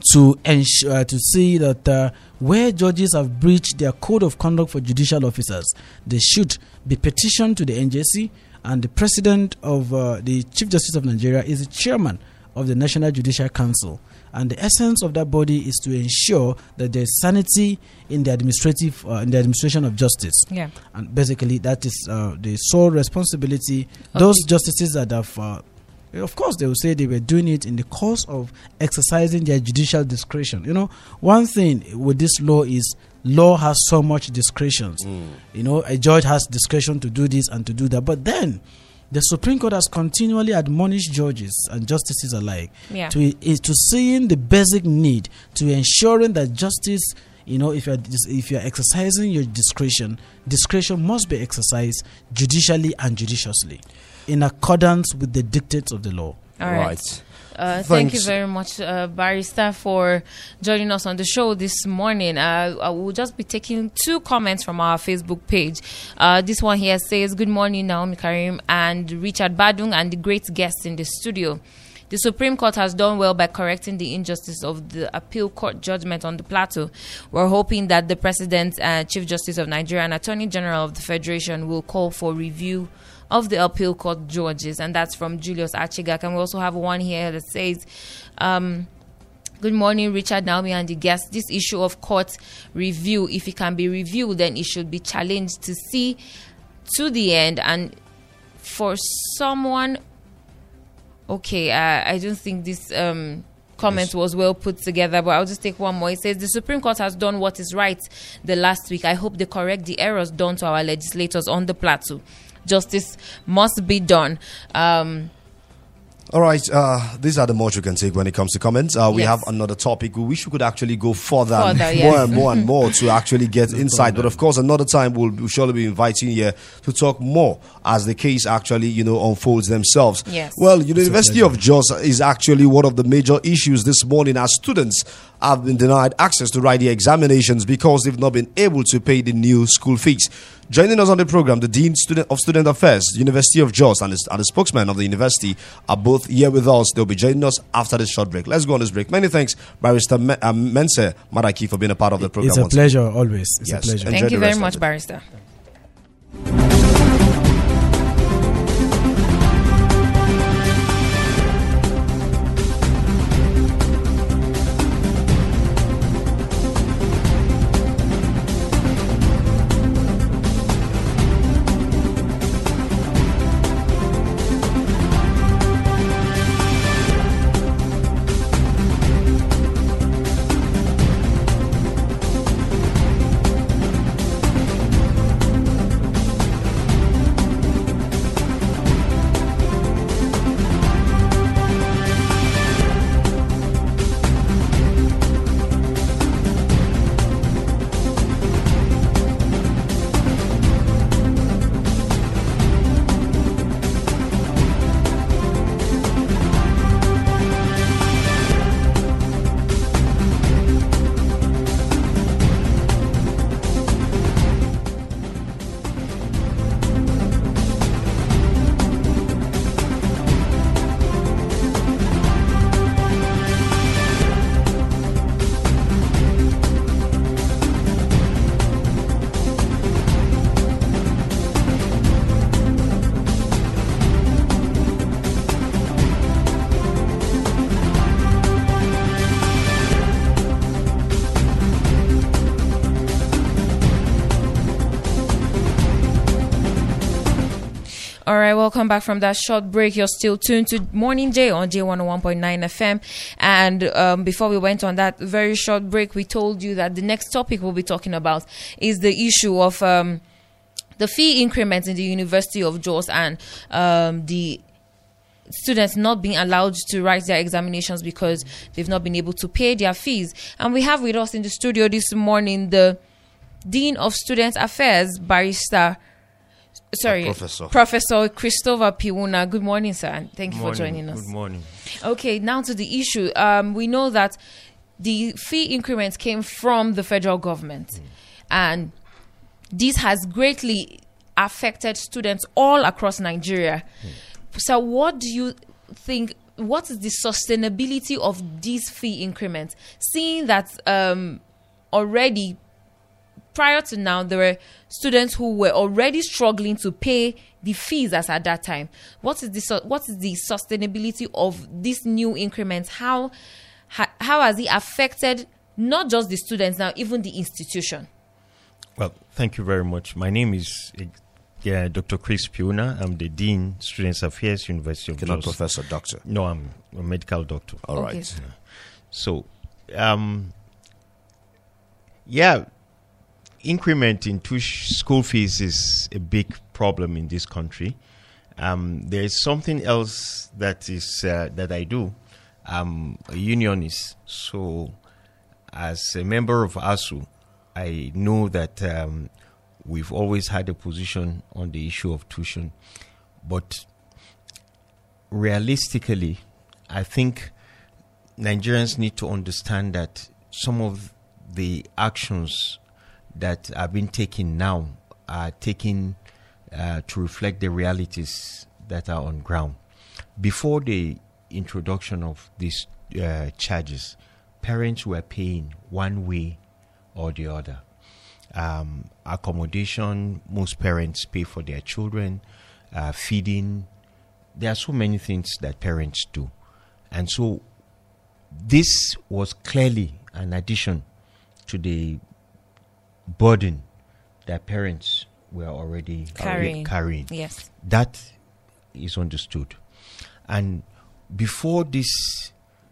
to ensure uh, to see that uh, where judges have breached their code of conduct for judicial officers, they should be petitioned to the N J C, and the president of uh, the Chief Justice of Nigeria is the chairman of the National Judicial Council. And the essence of that body is to ensure that there is sanity in the administrative uh, in the administration of justice. Yeah. And basically, that is uh, the sole responsibility. Those justices that have, uh, of course, they will say they were doing it in the course of exercising their judicial discretion. You know, one thing with this law is law has so much discretion. Mm. You know, a judge has discretion to do this and to do that, but then the Supreme Court has continually admonished judges and justices alike yeah. to is to seeing the basic need to ensuring that justice, you know, if you're if you're exercising your discretion, discretion must be exercised judicially and judiciously, in accordance with the dictates of the law. All right. Right. Uh, thank you very much, uh, Barrister, for joining us on the show this morning. Uh, I will just be taking two comments from our Facebook page. Uh, this one here says, "Good morning, Naomi Karim and Richard Badung and the great guests in the studio. The Supreme Court has done well by correcting the injustice of the appeal court judgment on the plateau. We're hoping that the President, uh, Chief Justice of Nigeria and Attorney General of the Federation will call for review of the appeal court judges." And that's from Julius Achigak. And we also have one here that says, um, "Good morning, Richard, Naomi, and the guests. This issue of court review, if it can be reviewed, then it should be challenged to see to the end. And for someone..." Okay, uh, I don't think this um, comment was well put together, but I'll just take one more. It says, "The Supreme Court has done what is right the last week. I hope they correct the errors done to our legislators on the plateau. Justice must be done." Um, All right, uh, these are the most you can take when it comes to comments. Uh, we Yes. have another topic. We wish we could actually go further, Further, and yes. more and more and more to actually get insight. But of course, another time we'll, we'll surely be inviting you to talk more as the case actually, you know, unfolds themselves. Yes. Well, University of Jos is actually one of the major issues this morning, as students have been denied access to write their examinations because they've not been able to pay the new school fees. Joining us on the program, the Dean Student of Student Affairs, University of Jos, and the, and the spokesman of the university are both here with us. They'll be joining us after this short break. Let's go on this break. Many thanks, Barrister Me- uh, Mense Maraki, for being a part of the program. It's a once pleasure, always. It's Yes. a pleasure. Enjoy thank the you very rest of much, it. Barrister. All right, welcome back from that short break. You're still tuned to Morning J on J one oh one point nine F M. And um, before we went on that very short break, we told you that the next topic we'll be talking about is the issue of um, the fee increments in the University of Jos and um, the students not being allowed to write their examinations because they've not been able to pay their fees. And we have with us in the studio this morning the Dean of Student Affairs, Barrister Sorry, Professor. Professor Christopher Piwuna. Good morning, sir. And thank you morning. for joining us. Good morning. Okay, now to the issue. Um, we know that the fee increments came from the federal government, mm. and this has greatly affected students all across Nigeria. Mm. So, what do you think what is the sustainability of these fee increments? Seeing that um, already prior to now, there were students who were already struggling to pay the fees as at that time. What is the su- what is the sustainability of these new increments? How ha- how has it affected not just the students now, even the institution? Well, thank you very much. My name is uh, yeah, Doctor Chris Piona. I'm the Dean, Students Affairs, University of You're not Jos. Professor, Doctor. No, I'm a medical doctor. All Okay. right. So, um, yeah, increment in tuition school fees is a big problem in this country. Um, there is something else that is uh, that I do. I'm a unionist, so as a member of ASU, I know that um, we've always had a position on the issue of tuition, but realistically, I think Nigerians need to understand that some of the actions that are being taken now are taken uh, to reflect the realities that are on ground. Before the introduction of these uh, charges, parents were paying one way or the other. Um, accommodation, most parents pay for their children, uh, feeding. There are so many things that parents do. And so this was clearly an addition to the burden that parents were already Carrying. carrying. Yes. That is understood. And before this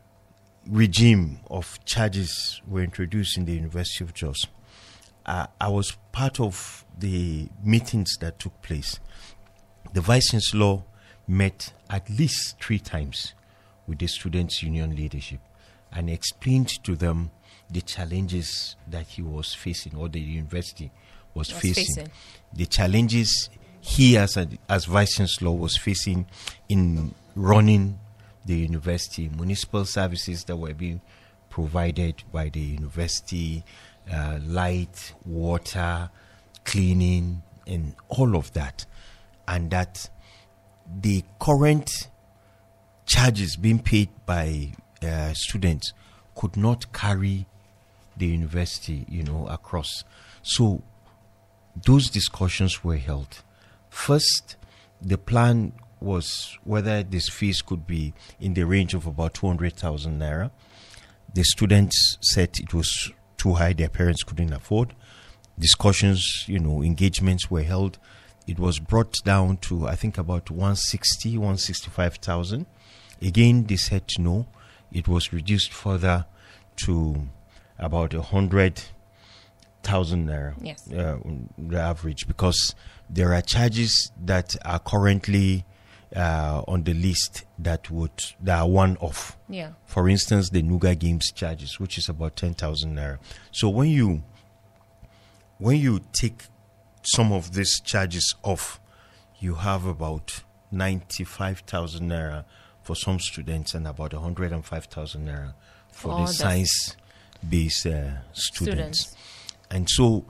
regime of charges were introduced in the University of Jos, uh, I was part of the meetings that took place. The Vice Chancellor met at least three times with the Students' Union leadership and explained to them the challenges that he was facing, or the university was, Was facing. facing. The challenges he as a, as Vice Chancellor was facing in running the university, municipal services that were being provided by the university, uh, light, water, cleaning, and all of that. And that the current charges being paid by uh, students could not carry the university, you know, across. So those discussions were held. First, the plan was whether these fees could be in the range of about two hundred thousand naira. The students said it was too high, their parents couldn't afford. Discussions, you know, engagements were held. It was brought down to, I think, about one hundred sixty, one hundred sixty-five thousand. Again, they said no. It was reduced further to about one hundred thousand naira, Yes. uh, the average, because there are charges that are currently uh, on the list that would that are one off. Yeah. For instance, the Nuga Games charges, which is about ten thousand naira. So when you when you take some of these charges off, you have about ninety-five thousand naira for some students and about one hundred five thousand naira for For the others. science-based uh, students. Students. And so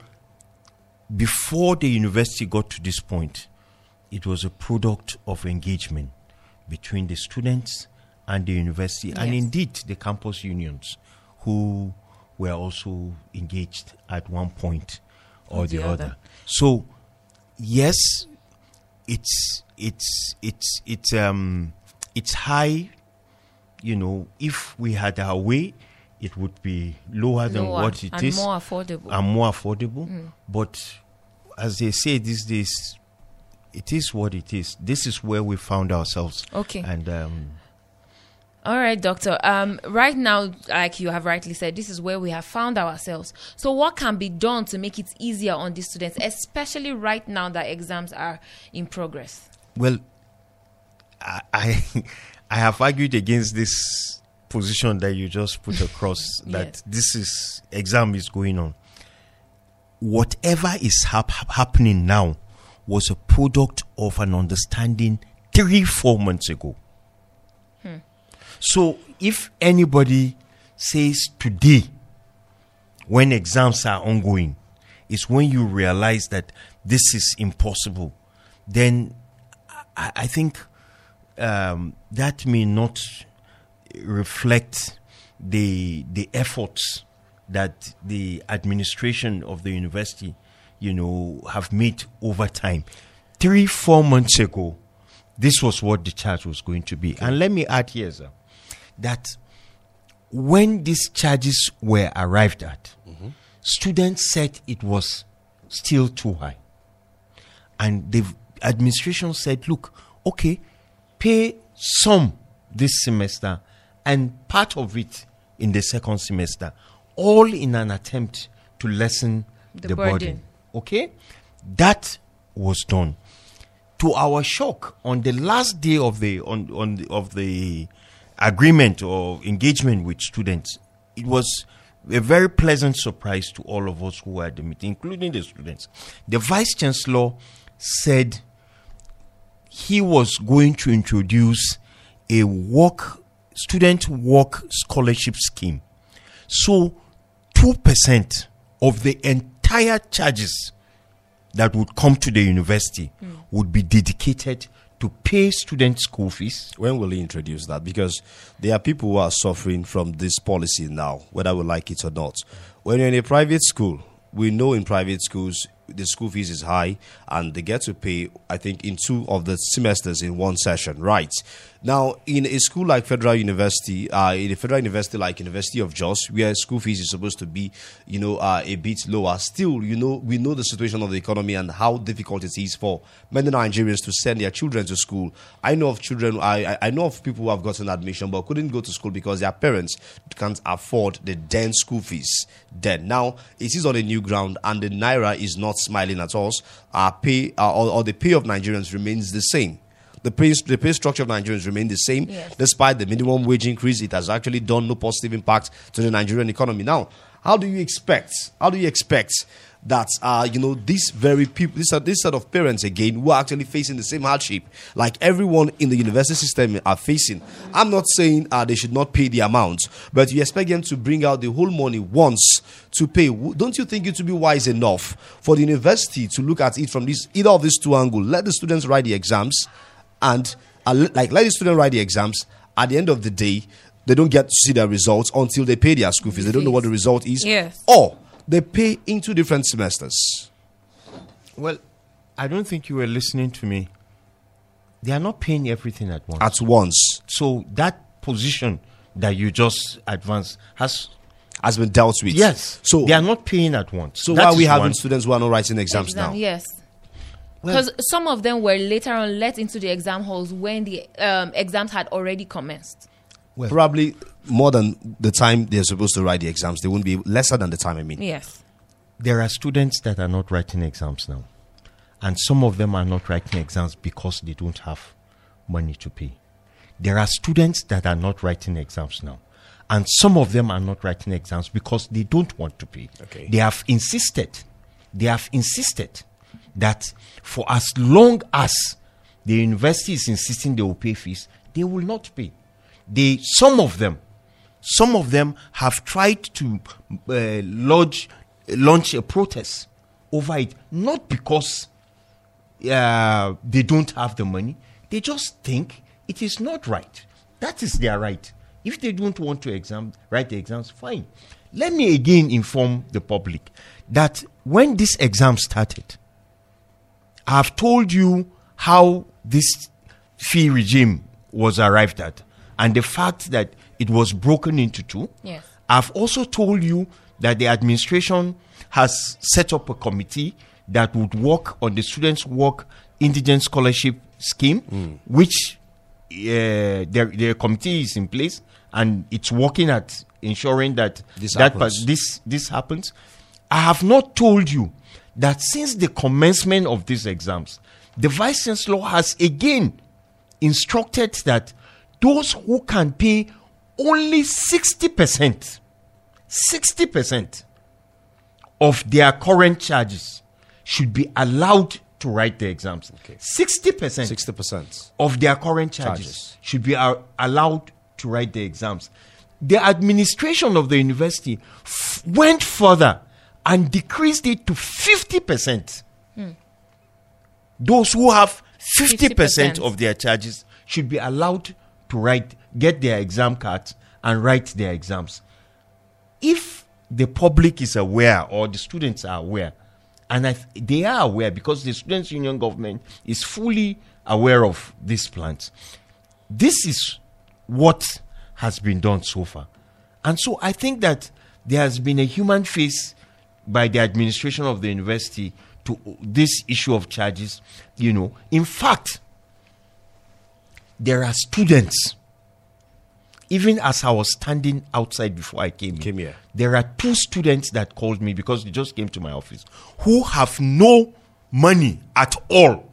before the university got to this point, it was a product of engagement between the students and the university, and Yes. indeed the campus unions, who were also engaged at one point or Or the, the other. other. So yes, it's it's it's it's um it's high. You know, if we had our way, it would be lower than Lower what it and is, more affordable. and more affordable. But as they say these days, it is what it is. This is where we found ourselves. Okay. And um, All right, doctor. Um, right now, like you have rightly said, this is where we have found ourselves. So what can be done to make it easier on these students, especially right now that exams are in progress? well, I, I I have argued against this position that you just put across, that Yes. this is exam is going on. Whatever is hap- happening now was a product of an understanding three, four months ago. So if anybody says today, when exams are ongoing, is when you realize that this is impossible, then I, I think um, that may not reflect the the efforts that the administration of the university, you know, have made over time. Three, four months ago, this was what the charge was going to be. Okay. And let me add here, sir, that when these charges were arrived at, mm-hmm. students said it was still too high. And the administration said, look, okay, pay some this semester and part of it in the second semester, all in an attempt to lessen the, the burden. burden. Okay? That was done. To our shock, on the last day of the on, on the, of the agreement or engagement with students, it was a very pleasant surprise to all of us who were at the meeting, including the students. The Vice Chancellor said he was going to introduce a work student work scholarship scheme. So two percent of the entire charges that would come to the university mm. would be dedicated to pay student school fees. When will he introduce that? Because there are people who are suffering from this policy now, whether we like it or not. When you're in a private school, we know in private schools the school fees is high and they get to pay, I think, in two of the semesters in one session, right? Now, in a school like Federal University, uh, in a federal university like University of Jos, where school fees is supposed to be, you know, uh, a bit lower, still, you know, we know the situation of the economy and how difficult it is for many Nigerians to send their children to school. I know of children, I, I know of people who have gotten admission but couldn't go to school because their parents can't afford the then school fees. Then now it is on a new ground and the naira is not smiling at us. Our pay, uh, or, or the pay of Nigerians remains the same. The pay, the pay structure of Nigerians remain the same. Yes. Despite the minimum wage increase, it has actually done no positive impact to the Nigerian economy. Now, how do you expect? How do you expect that uh, you know these very people, this, this set of parents again, who are actually facing the same hardship like everyone in the university system are facing? I'm not saying uh, they should not pay the amount, but you expect them to bring out the whole money once to pay. Don't you think it would be wise enough for the university to look at it from this either of these two angles? Let the students write the exams. And uh, like let the student write the exams. At the end of the day, they don't get to see their results until they pay their school fees. They don't know what the result is. Yes. Or they pay in two different semesters. Well, I don't think you were listening to me. They are not paying everything at once. At once. So that position that you just advanced has has been dealt with. Yes. So they are not paying at once. So why are we having one. students who are not writing exams Exam, now? Yes. Because well, some of them were later on let into the exam halls when the um, exams had already commenced. Well, probably more than the time they're supposed to write the exams. They won't be lesser than the time, I mean. Yes. There are students that are not writing exams now. And some of them are not writing exams because they don't have money to pay. There are students that are not writing exams now. And some of them are not writing exams because they don't want to pay. Okay. They have insisted. They have insisted that for as long as the university is insisting they will pay fees, they will not pay. They, some of them, some of them have tried to uh, lodge, launch a protest over it, not because uh, they don't have the money. They just think it is not right. That is their right. If they don't want to exam, write the exams, fine. Let me again inform the public that when this exam started, I've told you how this fee regime was arrived at and the fact that it was broken into two. Yes. I've also told you that the administration has set up a committee that would work on the Students' Work Indigent Scholarship Scheme, mm. which uh, their, their committee is in place and it's working at ensuring that this that happens. this this happens. I have not told you that since the commencement of these exams, the Vice Chancellor has again instructed that those who can pay only sixty percent, sixty percent of their current charges should be allowed to write the exams. Okay. sixty percent, sixty percent of their current charges, charges. should be uh, allowed to write the exams. The administration of the university f- went further and decreased it to fifty percent. Hmm. Those who have fifty percent of their charges should be allowed to write, get their exam cards and write their exams. If the public is aware or the students are aware, and I th- they are aware because the Students' Union government is fully aware of these plans, this is what has been done so far. And so I think that there has been a human face by the administration of the university to this issue of charges. You know, in fact, there are students, even as I was standing outside before I came, Came in, here. there are two students that called me because they just came to my office who have no money at all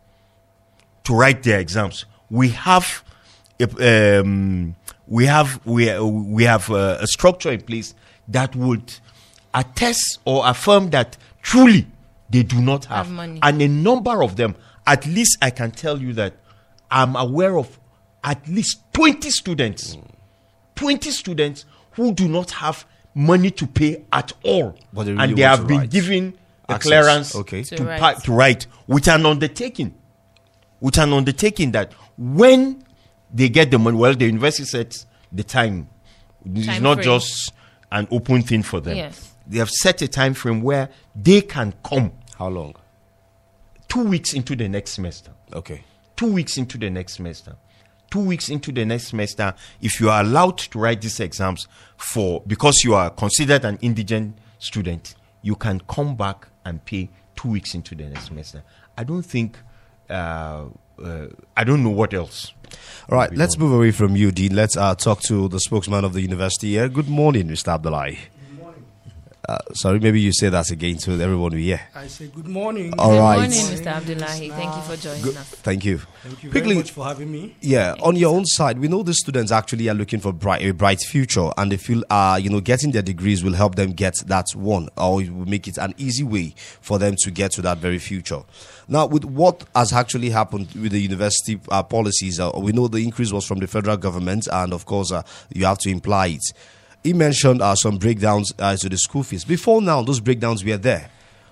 to write their exams. We have a, um, we have we we have a, a structure in place that would attest or affirm that truly they do not have, Have money. and a number of them, at least I can tell you that I'm aware of at least twenty students, twenty students who do not have money to pay at all, But they really and they want have to been write. given the Access. clearance Okay. to, To pa- write. to write with an undertaking, with an undertaking that when they get the money, well, the university sets the time. It's Time not frame. just an open thing for them. Yes. They have set a time frame where they can come How long? two weeks into the next semester. Okay. Two weeks into the next semester. Two weeks into the next semester, if you are allowed to write these exams for because you are considered an indigent student, you can come back and pay two weeks into the next semester. I don't think, uh, uh, I don't know what else. All right, will be let's done. move away from you, Dean. Let's uh, talk to the spokesman of the university here. Good morning, Mister Abdullahi. Uh, sorry, maybe you say that again so that everyone will hear. I say good morning. All Good right. morning, Mister Abdullahi. Thank you for joining us. Thank you. Thank you Quickly- very much for having me. Yeah, on your own side, we know the students actually are looking for bright, a bright future, and they feel, uh, you know, getting their degrees will help them get that one, or it will make it an easy way for them to get to that very future. Now, with what has actually happened with the university uh, policies, uh, we know the increase was from the federal government, and of course, uh, you have to imply it. He mentioned uh, some breakdowns uh, to the school fees. Before now, those breakdowns were there.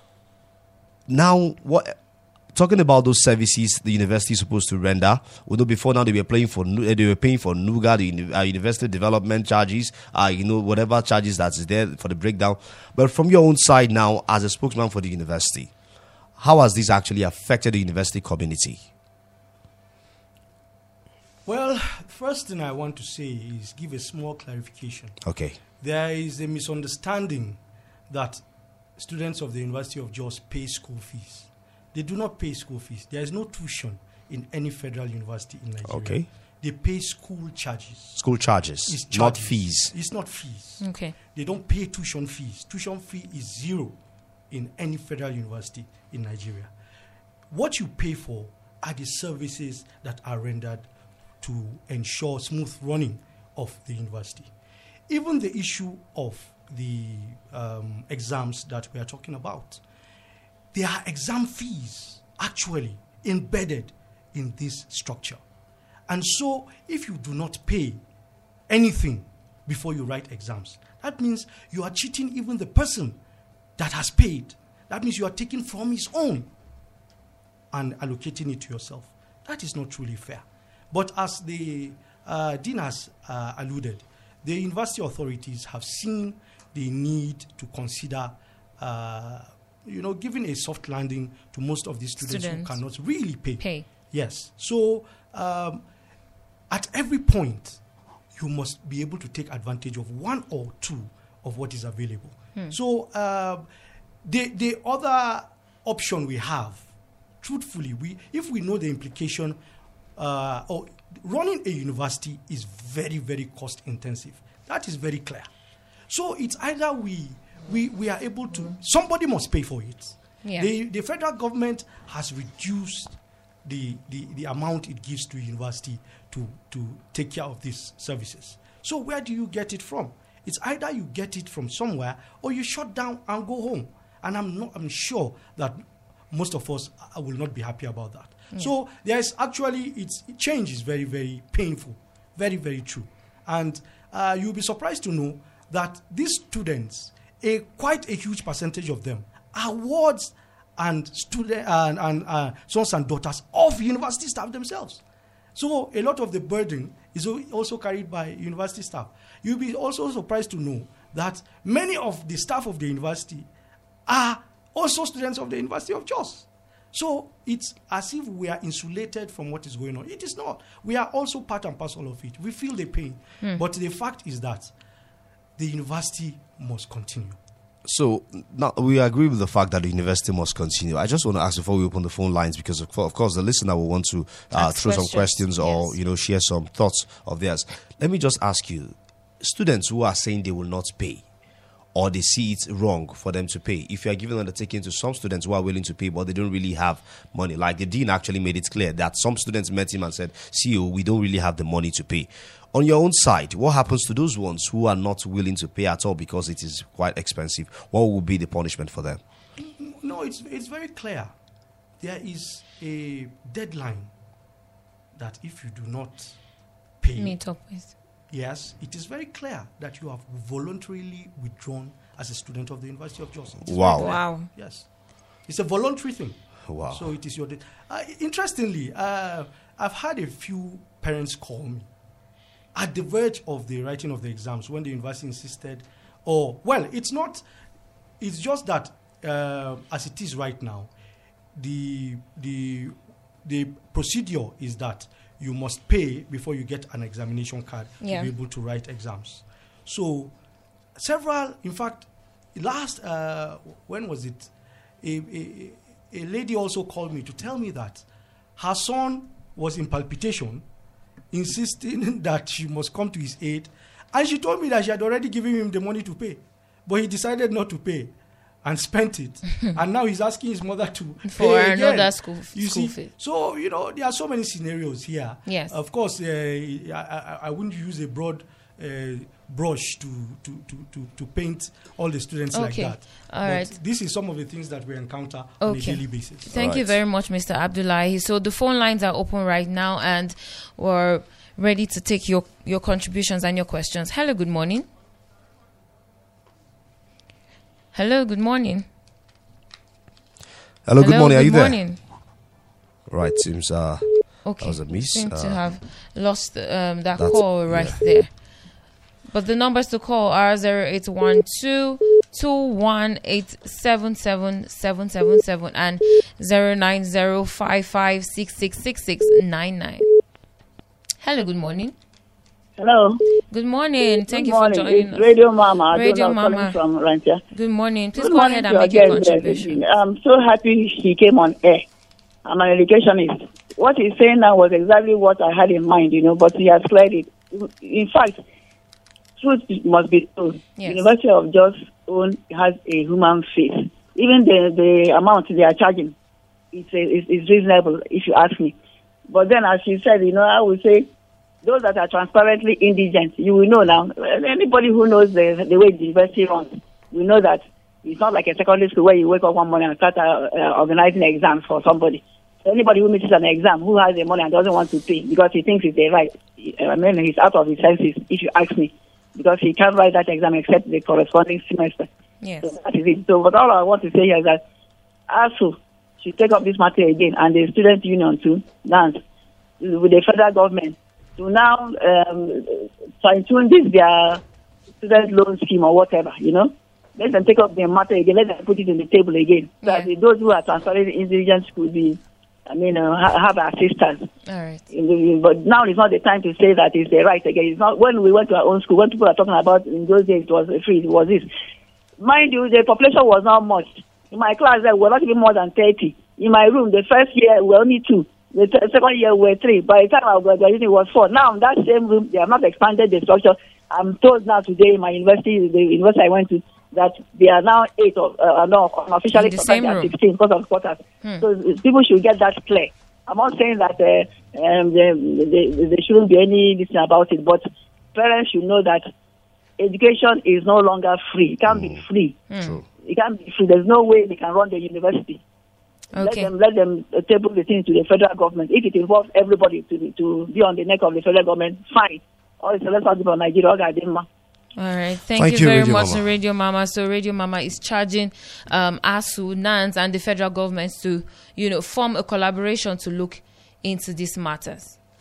Now, what? Talking about those services the university is supposed to render, we know before now they were paying for Nu- uh, they were paying for NUGA, the uni- uh, university development charges, uh, you know whatever charges that is there for the breakdown. But from your own side now, as a spokesman for the university, how has this actually affected the university community? Well, first thing I want to say is give a small clarification. Okay, There is a misunderstanding that students of the University of Jos pay school fees. They do not pay school fees. There is no tuition in any federal university in Nigeria. Okay. They pay school charges. school charges, It's not charges. fees. It's not fees. Okay. They don't pay tuition fees. Tuition fee is zero in any federal university in Nigeria. What you pay for are the services that are rendered to ensure smooth running of the university. Even the issue of the um, exams that we are talking about, there are exam fees actually embedded in this structure. And so if you do not pay anything before you write exams, that means you are cheating even the person that has paid. That means you are taking from his own and allocating it to yourself. That is not truly fair. But as the uh, Dean has uh, alluded, the university authorities have seen the need to consider, uh, you know, giving a soft landing to most of these students, Students. who cannot really pay. Pay. Yes. So um, at every point, you must be able to take advantage of one or two of what is available. So um, the the other option we have, truthfully, we if we know the implication, uh, or running a university is very very cost intensive. That is very clear. So it's either we we we are able to, somebody must pay for it. Yeah. The the federal government has reduced the, the, the amount it gives to university to, to take care of these services. So where do you get it from? It's either you get it from somewhere or you shut down and go home. And I'm not I'm sure that most of us uh, will not be happy about that. So there's actually, it's change is very, very painful. Very, very true. And uh, you'll be surprised to know that these students, a quite a huge percentage of them, are wards and student and, and uh, sons and daughters of university staff themselves. So a lot of the burden is al- also carried by university staff. You'll be also surprised to know that many of the staff of the university are also students of the University of Jos. So it's as if we are insulated from what is going on. It is not. We are also part and parcel of it. We feel the pain. Hmm. But the fact is that the university must continue. So now we agree with the fact that the university must continue. I just want to ask before we open the phone lines, because of, of course the listener will want to uh, Ask throw some questions. questions or Yes. you know share some thoughts of theirs. Let me just ask you, students who are saying they will not pay, or they see it wrong for them to pay. If you are giving undertaking to some students who are willing to pay, but they don't really have money, like the dean actually made it clear that some students met him and said, C E O, we don't really have the money to pay. On your own side, what happens to those ones who are not willing to pay at all because it is quite expensive? What will be the punishment for them? No, it's, it's very clear. There is a deadline that if you do not pay, Meet up with. yes, it is very clear that you have voluntarily withdrawn as a student of the University of Jos. It is Wow. very clear. Wow. Yes. It's a voluntary thing. Wow. So it is your... De- uh, interestingly, uh, I've had a few parents call me at the verge of the writing of the exams when the university insisted, or, well, it's not... It's just that, uh, as it is right now, the the the procedure is that you must pay before you get an examination card Yeah. to be able to write exams. So several, in fact, last, uh, when was it? A, a, a lady also called me to tell me that her son was in palpitation, insisting that she must come to his aid. And she told me that she had already given him the money to pay, but he decided not to pay and spent it. And now he's asking his mother to For pay again. another school- You school see? fee. So, you know, there are so many scenarios here. Yes. Of course, uh, I, I, I wouldn't use a broad uh, brush to, to, to, to, to paint all the students like Okay. that. All But right. this is some of the things that we encounter on a Okay. daily basis. Thank you Alright. very much, Mister Abdullahi. So the phone lines are open right now, and we're ready to take your, your contributions and your questions. Hello, good morning. Hello, good morning. Hello, good morning. Are you morning. there? Right, seems uh, Okay. that was a miss. Seem to Uh, have lost um, that that's- call right yeah. there. But the numbers to call are zero eight one two two one eight seven seven seven seven seven and zero nine zero five five six six six six nine nine. Hello, good morning. Hello. Good morning. Thank Good you morning. for joining It's us. Radio Mama. Radio I don't know, Mama. calling from Rantia. Good morning. Please Good go morning ahead to and make your your guest, uh, contribution. I'm so happy he came on air. I'm an educationist. What he's saying now was exactly what I had in mind, you know, but he has cleared it. In fact, truth must be told. Yes. University of Jos own has a human face. Even the, the amount they are charging is, is, is reasonable, if you ask me. But then, as she said, you know, I would say those that are transparently indigent, you will know now. Anybody who knows the, the way the university runs, we know that it's not like a secondary school where you wake up one morning and start uh, uh, organizing exams for somebody. Anybody who misses an exam, who has the money and doesn't want to pay because he thinks it's a right, I mean, he's out of his senses, if you ask me, because he can't write that exam except the corresponding semester. Yes. So that is it. So, but all I want to say here is that A S U should take up this matter again, and the student union too, now, with the federal government, to now um, fine-tune this, their student loan scheme or whatever, you know. Let them take up the matter again, let them put it on the table again. So Yeah. that those who are transferring intelligence could be, I mean, uh, ha- have assistance. All right. In the- But now is not the time to say that it's the right again. It's not when we went to our own school, when people are talking about in those days it was free, it was this. Mind you, the population was not much. In my class, there were not even more than thirty. In my room, the first year, we were only two. The t- second year, we were three. By the time I graduated, it was four. Now, in that same room, they have not expanded the structure. I'm told now today in my university, the university I went to, that they are now eight, of, uh, no, officially In the same room. sixteen because of quarters. Hmm. So uh, people should get that clear. I'm not saying that uh, um, there, there, there shouldn't be any listen about it, but parents should know that education is no longer free. It can't be free. True. It can't be free. There's no way they can run the university. Okay. Let them let them uh, table the thing to the federal government. If it involves everybody to be, to be on the neck of the federal government, fine. Or it's let's talk about Nigeria. Okay, All right. Thank, Thank you you, very Radio much, Mama. Radio Mama. So Radio Mama is charging um, A S U, NANS, and the federal governments to, you know, form a collaboration to look into these matters.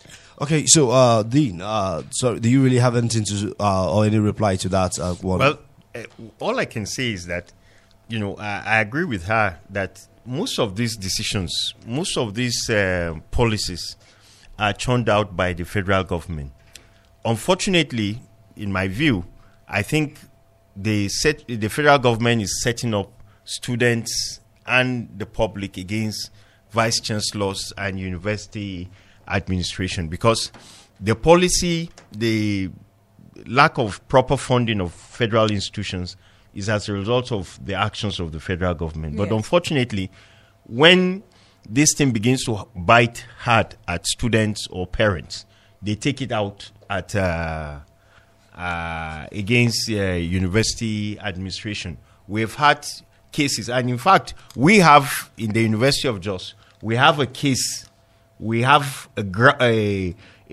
Okay, so uh, Dean, uh, so do you really have anything to uh, or any reply to that uh, one? Well, uh, all I can say is that, you know, I, I agree with her that most of these decisions, most of these uh, policies are churned out by the federal government. Unfortunately, in my view, I think they set, the federal government is setting up students and the public against vice chancellors and university administration, because the policy, the lack of proper funding of federal institutions is as a result of the actions of the federal government. But Yes. unfortunately, when this thing begins to bite hard at students or parents, they take it out at uh, uh, against uh, university administration. We've had cases, and in fact, we have in the University of Jos, we have a case. We have a, gr- a,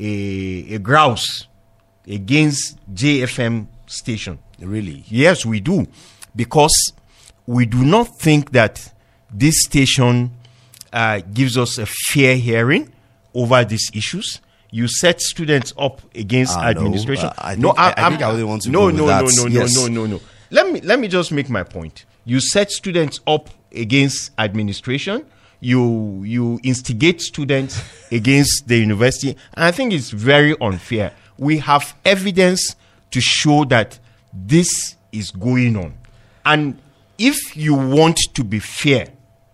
a, a grouse against J F M station. Really? Yes, we do. Because we do not think that this station uh, gives us a fair hearing over these issues. You set students up against Ah, no. administration. Uh, I no, think- I- I think I wouldn't want to no, go with no, that. no, no, Yes. no, no, no, no. Let me let me just make my point. You set students up against administration. You you instigate students against the university, and I think it's very unfair. We have evidence to show that this is going on, and if you want to be fair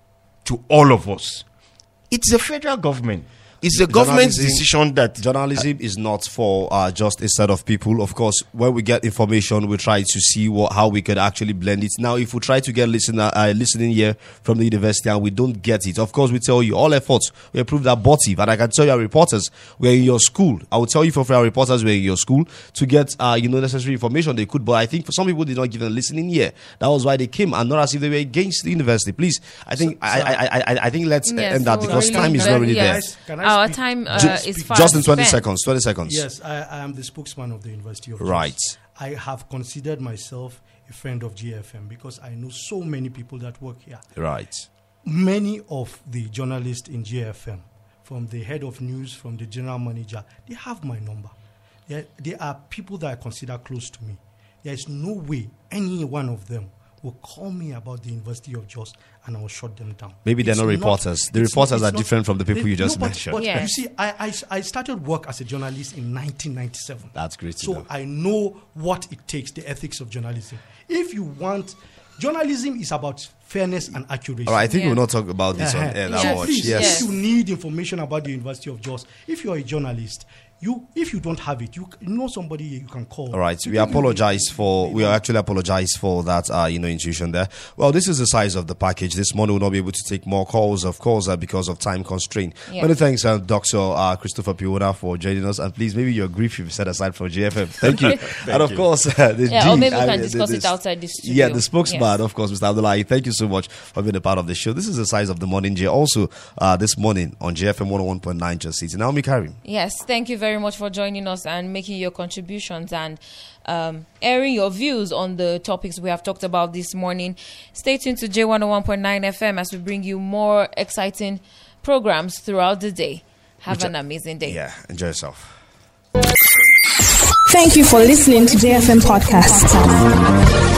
to all of us, it's the federal government. It's the government's Journalism- decision that journalism is not for uh, just a set of people. Of course, when we get information, we try to see what how we could actually blend it. Now, if we try to get listener uh, listening here from the university and we don't get it, of course, we tell you all efforts we approve that abortive. And I can tell you, our reporters were in your school. I will tell you for our reporters were in your school to get uh, you know necessary information they could. But I think for some people did not give them listening here. That was why they came, and not as if they were against the university. Please, I think I, I, I I I think let's Yes, end that so because really time is very- not really yes. Can I Our speak? time uh, there. is Ju- fast Just in twenty spent. seconds. Twenty seconds. Yes, I, I am the spokesman of the University of Jos. Right. I have considered myself a friend of G F M because I know so many people that work here. Right. Many of the journalists in G F M, from the head of news, from the general manager, they have my number. They, they are people that I consider close to me. There is no way any one of them will call me about the University of Jos and I will shut them down. Maybe they're It's not reporters. The it's- reporters it's are different from the people they- you just no, but- mentioned. But Yes. you see, I, I, I started work as a journalist in nineteen ninety-seven. That's great to So know. I know what it takes, the ethics of journalism. If you want, journalism is about fairness and accuracy. All right, I think Yeah. we'll not talk about this on Uh-huh. air that So much. please, Yes. if you need information about the University of Jos, if you're a journalist, you if you don't have it, you, c- you know somebody you can call. All right, You we can- apologize for we actually apologize for that uh, you know intuition there. Well, this is the size of the package. This morning we'll not be able to take more calls, of course, uh, because of time constraint. Yeah. Many thanks, uh, Doctor Uh, Christopher Piona, for joining us, and please maybe your grief you've set aside for G F M. Thank you. and of you. course, uh, the Yeah, G, or maybe we I can mean, discuss the- it outside the studio. Yeah, the spokesman, Yes. of course, Mister Abdullahi. Thank you so much for being a part of the show. This is the size of the morning, J. Also, uh, this morning on J F M one oh one point nine Just City. Naomi Karim. Yes, thank you very much for joining us and making your contributions and um, airing your views on the topics we have talked about this morning. Stay tuned to J one oh one point nine F M as we bring you more exciting programs throughout the day. Have Which an are- amazing day. Yeah, enjoy yourself. Thank you for listening to J F M Podcast.